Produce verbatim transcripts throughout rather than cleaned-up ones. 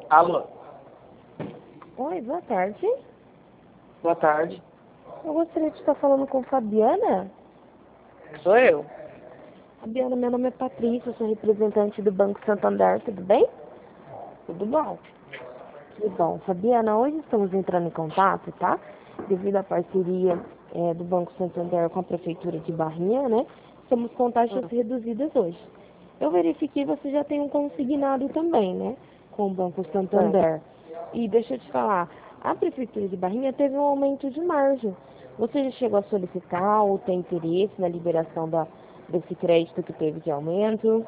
Alô, Oi, boa tarde. boa tarde. Eu gostaria de estar falando com Fabiana. Sou eu. Fabiana, meu nome é Patrícia, eu sou representante do Banco Santander, tudo bem? Tudo bom? Que bom. Fabiana, hoje estamos entrando em contato, tá? Devido à parceria é, do Banco Santander com a Prefeitura de Barrinha, né? Estamos com taxas Hum. reduzidas hoje. Eu verifiquei que você já tem um consignado também, né? Com o Banco Bem, Santander. E deixa eu te falar, a Prefeitura de Barrinha teve um aumento de margem. Você já chegou a solicitar ou tem interesse na liberação da, desse crédito que teve de aumento?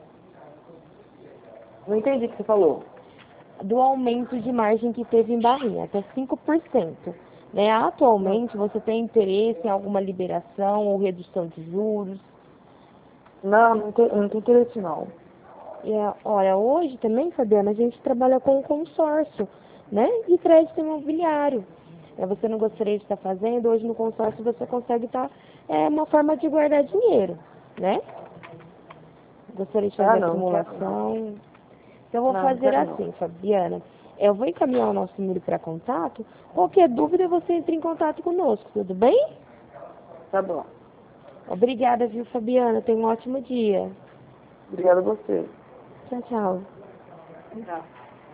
não entendi o que você falou. Do aumento de margem que teve em Barrinha, até cinco por cento. Né? Hum. Atualmente, você tem interesse em alguma liberação ou redução de juros? Não, não tem, não tem interesse não. E, é, olha, hoje também, Fabiana, a gente trabalha com consórcio, né? E crédito imobiliário. É, você não gostaria de estar fazendo, hoje no consórcio você consegue estar, é uma forma de guardar dinheiro, né? Gostaria de Ah, fazer a não, não quero não. simulação. Então, eu vou Não, não fazer quero não. assim, Fabiana. Eu vou encaminhar o nosso número para contato. Qualquer dúvida, você entra em contato conosco, tudo bem? Tá bom. Obrigada, viu, Fabiana? Tenha um ótimo dia. Obrigada a você. Tchau, tchau. Tchau.